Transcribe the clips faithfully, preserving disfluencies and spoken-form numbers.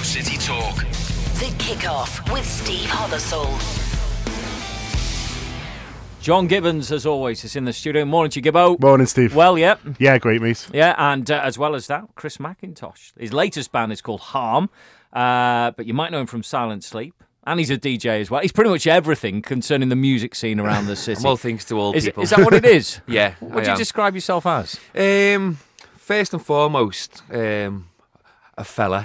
City Talk. The Kickoff with Steve Hothersoul. John Gibbons, as always, is in the studio. Morning to you, Gibbo. Morning, Steve. Well, yeah. Yeah, great, mate. Yeah, and uh, as well as that, Chris McIntosh. His latest band is called Harm, uh, but you might know him from Silent Sleep. And he's a D J as well. He's pretty much everything concerning the music scene around the city. I'm all things to all is, people. Is that what it is? Yeah. What do you am. describe yourself as? Um, first and foremost, um, a fella.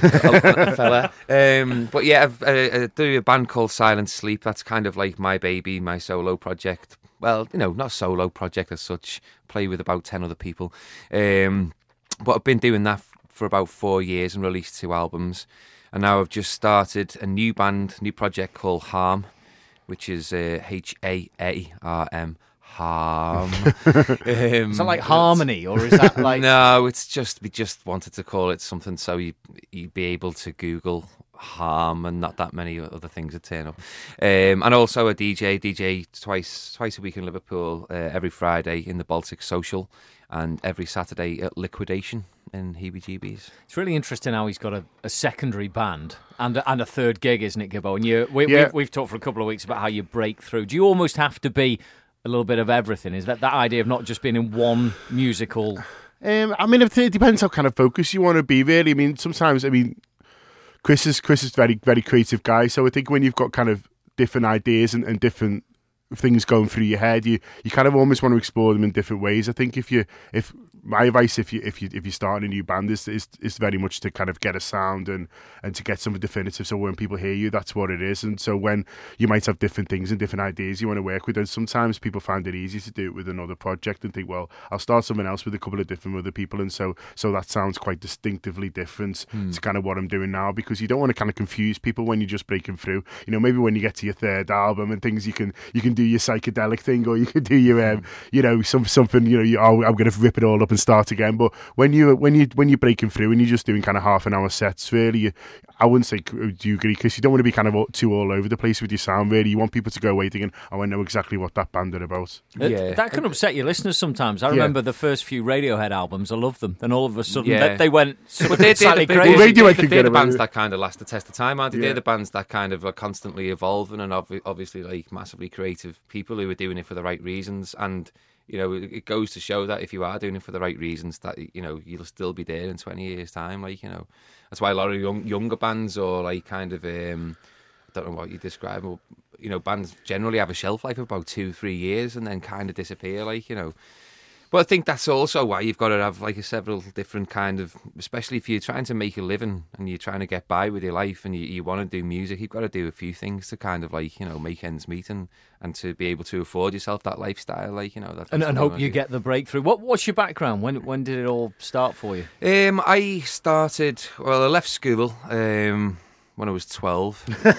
a, a fella. Um, but yeah, I've, uh, I do a band called Silent Sleep. That's kind of like my baby, my solo project. Well, you know, not a solo project as such. Play with about ten other people. Um, but I've been doing that f- for about four years and released two albums. And now I've just started a new band, new project called Harm, which is uh, H A A R M, Harm. um, is that like harmony, or is that like... No, it's just, we just wanted to call it something so you, you'd be able to Google Harm and not that many other things would turn up. Um, and also a D J, D J twice twice a week in Liverpool, uh, every Friday in the Baltic Social, and every Saturday at Liquidation in Heebie-Jeebies. It's really interesting how he's got a, a secondary band and a, and a third gig, isn't it, Gibbo? And you, we, Yeah. we've, we've talked for a couple of weeks about how you break through. Do you almost have to be a little bit of everything? Is that that idea of not just being in one musical... Um, I mean, it depends how kind of focused you want to be, really. I mean, sometimes, I mean, Chris is Chris is very, very creative guy. So I think when you've got kind of different ideas and, and different things going through your head, you, you kind of almost want to explore them in different ways. I think if you, if my advice, if you if you if you start a new band, is is is very much to kind of get a sound and and to get something definitive. So when people hear you, that's what it is. And so when you might have different things and different ideas you want to work with, and sometimes people find it easy to do it with another project and think, well, I'll start something else with a couple of different other people, and so so that sounds quite distinctively different Hmm. to kind of what I'm doing now, because you don't want to kind of confuse people when you're just breaking through. You know, maybe when you get to your third album and things, you can you can do your psychedelic thing, or you can do your um, you know some something you know you, oh, I'm going to rip it all up and start again. But when you when you when you're breaking through and you're just doing kind of half an hour sets, really, you, I wouldn't say do you agree, because you don't want to be kind of all, too all over the place with your sound. Really, you want people to go away thinking, oh, I know exactly what that band are about. It- Yeah. That can upset your listeners sometimes. I Yeah. remember the first few Radiohead albums. I loved them. Then all of a sudden, Yeah. they, they went But they're, slightly they're, crazy. they're, Radiohead they're, can they're get the away bands with it. that kind of last the test of time, aren't they? Yeah. They're the bands that kind of are constantly evolving and obvi- obviously like massively creative people who are doing it for the right reasons. And you know, it it goes to show that if you are doing it for the right reasons, that you know you'll still be there in twenty years' time. Like you know, that's why a lot of young, younger bands or like kind of um, I don't know what you describe, but, you know, bands generally have a shelf life of about two, three years and then kind of disappear. Like you know. But I think that's also why you've got to have like a several different kind of, especially if you're trying to make a living and you're trying to get by with your life and you, you want to do music, you've got to do a few things to kind of like, you know, make ends meet and, and to be able to afford yourself that lifestyle, like, you know. That's and, and what I hope wanna you do. get the breakthrough. What What's your background? When when did it all start for you? Um, I started, well, I left school um, when I was twelve.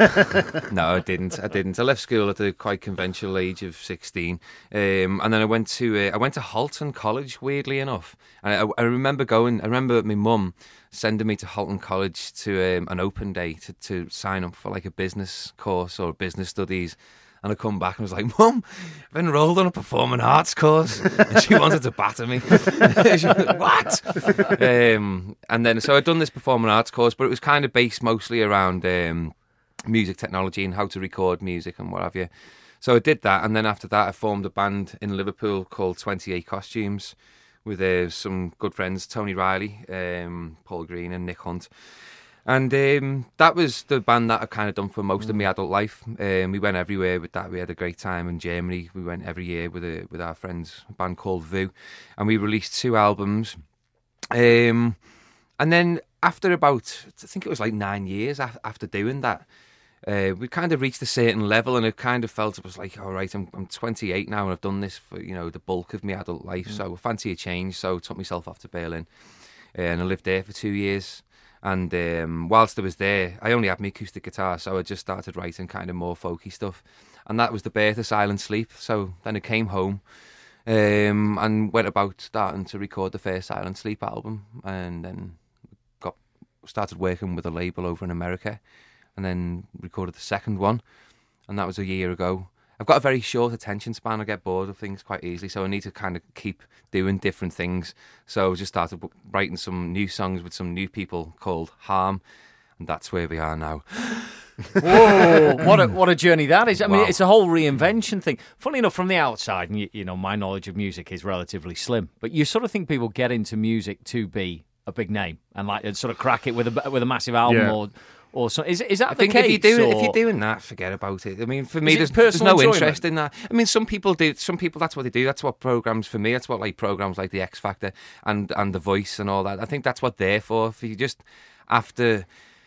No, I didn't. I didn't. I left school at the quite conventional age of sixteen, um, and then I went to uh, I went to Halton College. Weirdly enough, and I, I remember going. I remember my mum sending me to Halton College to um, an open day to, to sign up for like a business course or business studies. And I come back and was like, Mum, I've enrolled on a performing arts course. And she wanted to batter me. She was like, what? Um, and then, so I'd done this performing arts course, but it was kind of based mostly around um, music technology and how to record music and what have you. So I did that. And then after that, I formed a band in Liverpool called twenty-eight Costumes with uh, some good friends, Tony Riley, um, Paul Green and Nick Hunt. And um, that was the band that I kind of done for most of my adult life. Um, we went everywhere with that. We had a great time in Germany. We went every year with a, with our friends, a band called Vu, and we released two albums. Um, and then after about, I think it was like nine years af- after doing that, uh, we kind of reached a certain level, and it kind of felt it was like, all right, I'm, I'm twenty-eight now, and I've done this for you know the bulk of my adult life. Mm. So I fancy a change. So I took myself off to Berlin, uh, and I lived there for two years. And um, whilst I was there, I only had my acoustic guitar, so I just started writing kind of more folky stuff. And that was the birth of Silent Sleep. So then I came home um, and went about starting to record the first Silent Sleep album, and then got started working with a label over in America, and then recorded the second one, and that was a year ago. I've got a very short attention span. I get bored of things quite easily, so I need to kind of keep doing different things. So I just started writing some new songs with some new people called Harm. and that's where we are now. Whoa, what a what a journey that is. I mean, Wow. it's a whole reinvention thing. Funny enough, from the outside, and you, you know, my knowledge of music is relatively slim, but you sort of think people get into music to be a big name and like and sort of crack it with a with a massive album Yeah. or or so. Is is that I the think case? if you do or- if you're doing that, forget about it. I mean, for me, Is it there's, there's personal no enjoyment? interest in that. I mean, some people do. Some people, that's what they do. That's what programs for me. That's what like programs like the X Factor and and The Voice and all that. I think that's what they're for. If you just after.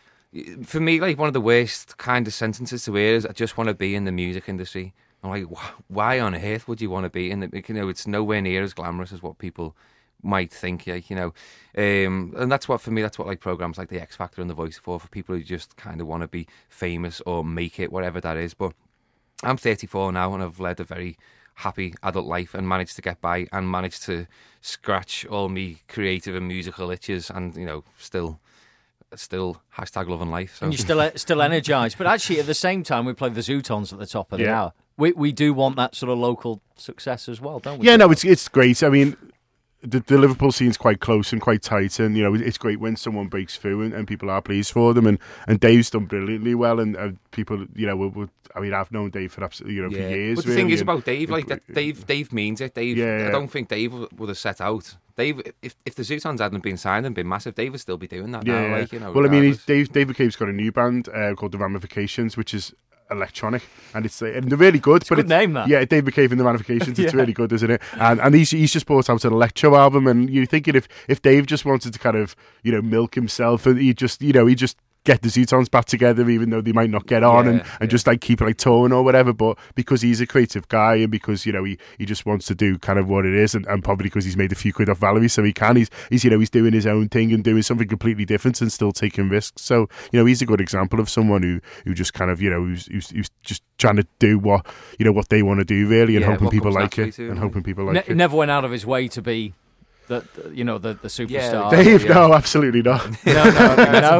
For me, like one of the worst kind of sentences to hear is, "I just want to be in the music industry." I'm like, wh- why on earth would you want to be in the? You know, it's nowhere near as glamorous as what people might think. Like, you know, um, and that's what for me. That's what like programs like the X Factor and The Voice are for for people who just kind of want to be famous or make it, whatever that is. But I'm thirty-four now, and I've led a very happy adult life and managed to get by and managed to scratch all me creative and musical itches, and you know, still. Still hashtag love and life. So. And you're still still energised. But actually, at the same time, we play the Zootons at the top of the Yeah. hour. We we do want that sort of local success as well, don't we? Yeah, no, it's it's great. I mean, the, the Liverpool scene's quite close and quite tight, and you know, it's great when someone breaks through and, and people are pleased for them. And, and Dave's done brilliantly well, and uh, people, you know, will, will, I mean, I've known Dave for absolutely, you know, for years. But the really, thing is and- about Dave, like that, Dave, Dave means it. Dave, Yeah, yeah. I don't think Dave would would have set out. Dave, if if the Zootons hadn't been signed and been massive, Dave would still be doing that Yeah, now. yeah. Like, you know, well, I mean, he's, regardless. Dave Dave McCabe's got a new band uh, called the Ramifications, which is electronic, and it's uh, and they're really good. It's a but good name, that. Yeah, Dave McCabe and the Ramifications. It's Yeah. really good, isn't it? And and he's he's just brought out an electro album, and you're thinking if if Dave just wanted to kind of you know milk himself, and he just you know he just get the Zootons back together, even though they might not get on, Yeah, and, and yeah. just like keep like touring or whatever. But because he's a creative guy, and because you know he, he just wants to do kind of what it is, and, and probably because he's made a few quid off Valerie, so he can. He's he's you know he's doing his own thing and doing something completely different and still taking risks. So you know he's a good example of someone who who just kind of you know who's who's, who's just trying to do what you know what they want to do really, and Yeah, hoping what people comes like naturally it, to and them. hoping people Ne- like it. never went out of his way to be the, the you know the the superstar. Dave, Yeah. no, absolutely not. no, no, no, no.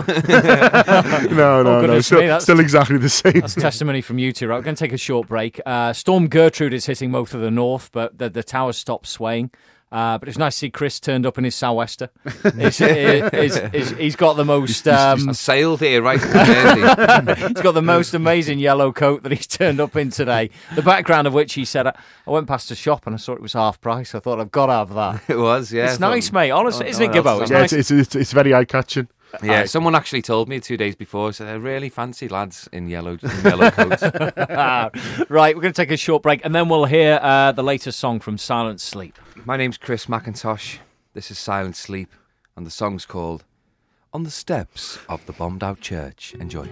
no, no, no. goodness Still, me, that's- still exactly the same. That's testimony from you two. Right, we're going to take a short break. Uh, Storm Gertrude is hitting most of the north, but the, the towers stopped swaying. Uh, but it's nice to see Chris turned up in his sou'wester. He's, he's, he's, he's got the most um, I sailed here right from Jersey. he's got the most amazing yellow coat that he's turned up in today. The background of which he said, I, I went past a shop and I saw it was half price. I thought I've got to have that. It was, yeah. It's nice, mate. Honestly, Oh, isn't it, no, Gibbo? that's It's Yeah, nice. it's, it's, it's, it's very eye catching. Yeah, Aye. someone actually told me two days before, said, I really fancy lads in yellow, in yellow coats. Right, we're going to take a short break and then we'll hear uh, the latest song from Silent Sleep. My name's Chris McIntosh. This is Silent Sleep, and the song's called On the Steps of the Bombed Out Church. Enjoy.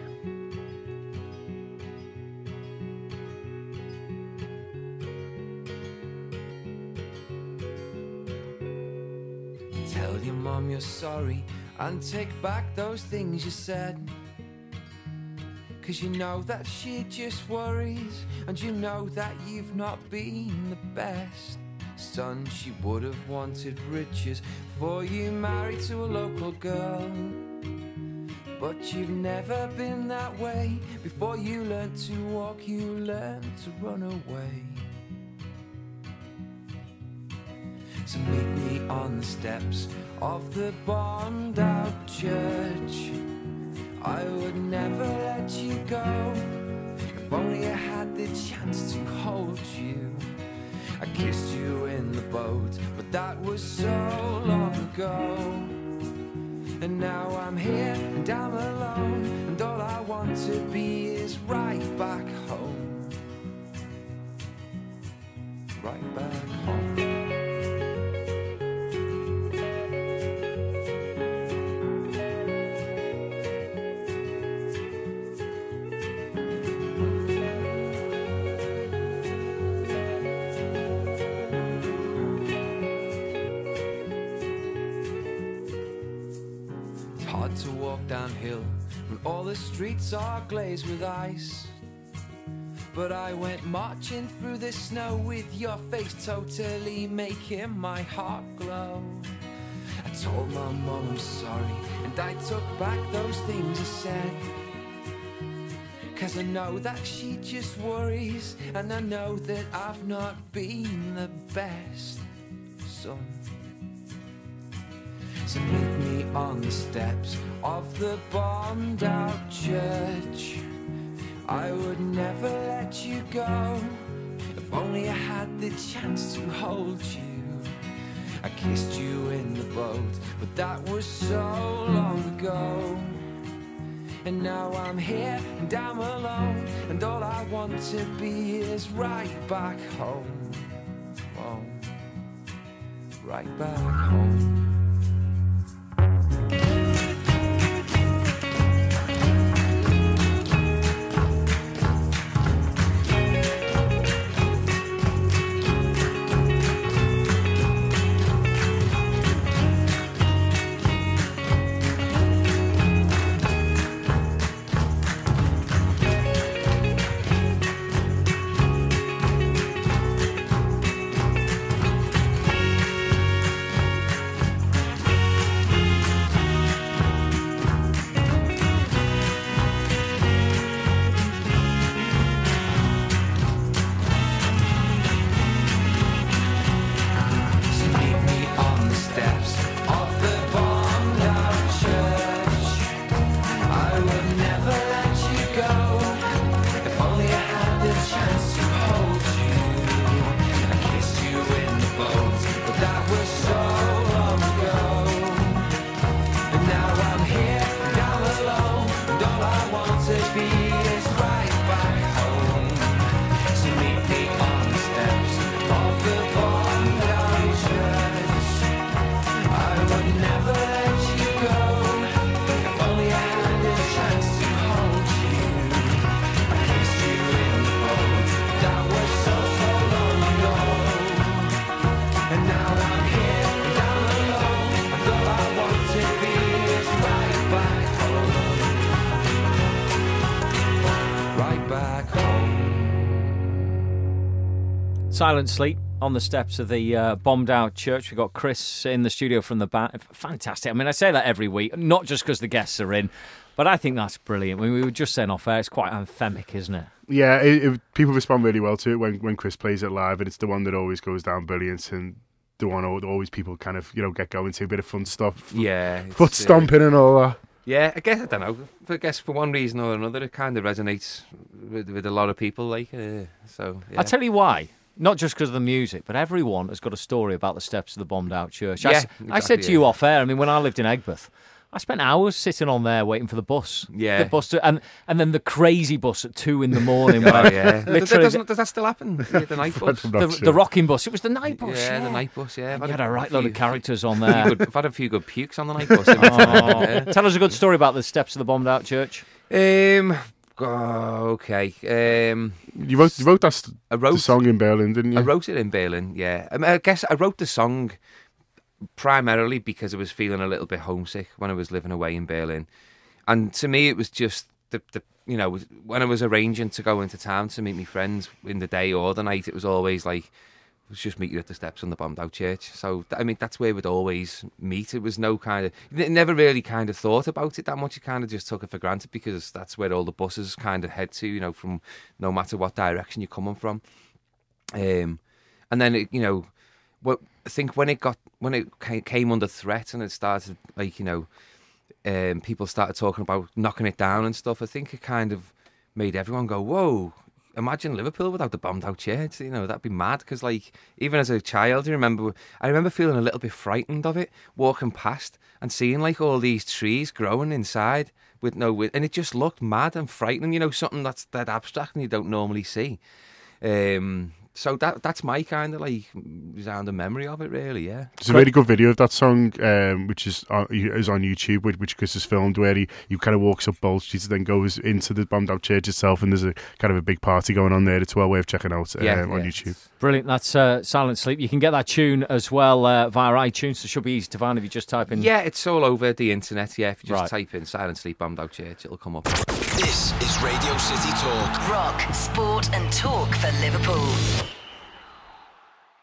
Tell your mom you're sorry and take back those things you said. Cause you know that she just worries, and you know that you've not been the best son. She would have wanted riches for you married to a local girl, but you've never been that way. Before you learned to walk, you learned to run away. So meet me on the steps of the bombed out church. I would never let you go. If only I had the chance to hold you. I kissed you in the boat, but that was so long ago. And now I'm here and I'm alone, and all I want to be is right back home. Right back home. Hard to walk downhill when all the streets are glazed with ice. But I went marching through the snow with your face totally making my heart glow. I told my mom I'm sorry, and I took back those things I said. Cause I know that she just worries, and I know that I've not been the best son. So meet me on the steps of the bombed out church. I would never let you go. If only I had the chance to hold you. I kissed you in the boat, but that was so long ago. And now I'm here and I'm alone, and all I want to be is right back home. Oh, right back home. Silent Sleep on the steps of the uh, bombed out church. We've got Chris in the studio from the band. Fantastic. I mean, I say that every week, not just because the guests are in, but I think that's brilliant. I mean, we were just saying off air, it's quite anthemic, isn't it? Yeah, it, it, people respond really well to it when, when Chris plays it live, and it's the one that always goes down brilliant, and the one always people kind of, you know, get going to a bit of fun stuff. Yeah. Foot stomping uh, and all that. Yeah, I guess, I don't know, I guess for one reason or another, it kind of resonates with, with a lot of people, like, uh, so, yeah. I'll tell you why. Not just because of the music, but everyone has got a story about the steps of the bombed out church. Yeah, I, exactly, I said to yeah. you off air, I mean, when I lived in Egbert, I spent hours sitting on there waiting for the bus. Yeah. The bus to, and, and then the crazy bus at two in the morning. Oh, when I, yeah. literally, does, does that still happen? The, the night bus? I'm not the, sure. the rocking bus. It was the night bus. Yeah, Yeah, the night bus, yeah. You had a right load of characters on there. I've, I've had a few good pukes on the night bus. Oh. Yeah. Tell us a good story about the steps of the bombed out church. Um, oh, okay. Um, You wrote, you wrote that st- I wrote, the song in Berlin, didn't you? I wrote it in Berlin, yeah. I, mean, I guess I wrote the song primarily because I was feeling a little bit homesick when I was living away in Berlin. And to me, it was just, the, the you know, when I was arranging to go into town to meet my friends in the day or the night, it was always like, let's just meet you at the steps on the bombed out church. So, I mean, that's where we'd always meet. It was no kind of, you never really kind of thought about it that much. You kind of just took it for granted because that's where all the buses kind of head to, you know, from no matter what direction you're coming from. Um, and then, it, you know, what I think when it got, when it came under threat and it started, like, you know, um, people started talking about knocking it down and stuff, I think it kind of made everyone go, whoa, imagine Liverpool without the bombed out church. You know, that'd be mad. Because, like, even as a child, you remember, I remember feeling a little bit frightened of it, walking past and seeing, like, all these trees growing inside with no wind, and it just looked mad and frightening. You know, something that's that abstract and you don't normally see. Um, so that that's my kind of like resounding memory of it, really. Yeah, there's a really good video of that song, um, which is on, is on YouTube, which, which Chris has filmed, where he, he kind of walks up Bold Street and then goes into the bombed out church itself, and there's a kind of a big party going on there. It's well worth checking out um, yeah, on yeah. YouTube. Brilliant. That's uh, Silent Sleep. You can get that tune as well uh, via iTunes. So it should be easy to find if you just type in. Yeah, it's all over the internet. Yeah, if you just Right. type in Silent Sleep Bombed Out Church, it'll come up. This is Radio City Talk. Rock, sport and talk for Liverpool.